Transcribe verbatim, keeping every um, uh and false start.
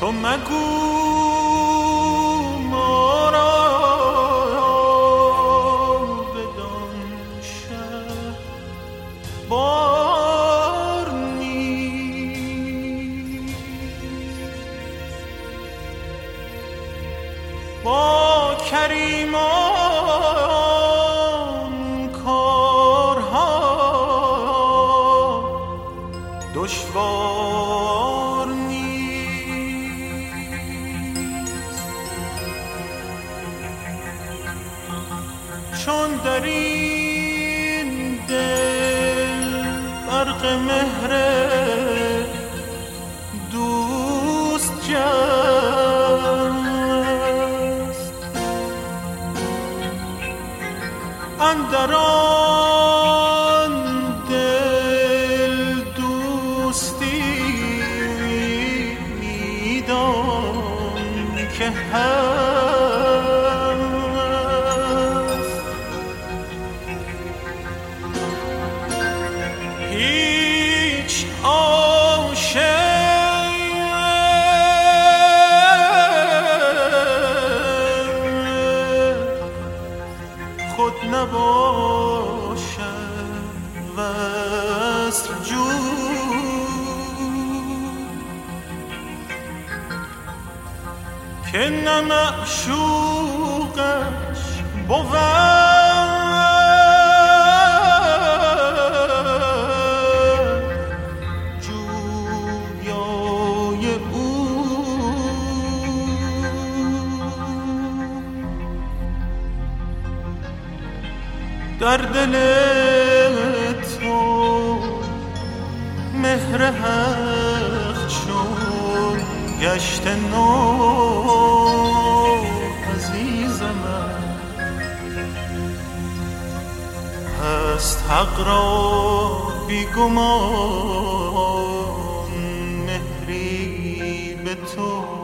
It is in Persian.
تو مگو ما را بدان شهر بار نیست. با کریمان کارها دشوار نیست. چون در این دل برق مهر دوست جست، اندر آن دل دوستی میدان که هست. هیچ عاشق خود نباشد وصل جو، که نه معشوقش بود جویای او. در دل تو مهر حق چون گشت نو عزیز من، هست حق را بی گمان مهری به تو.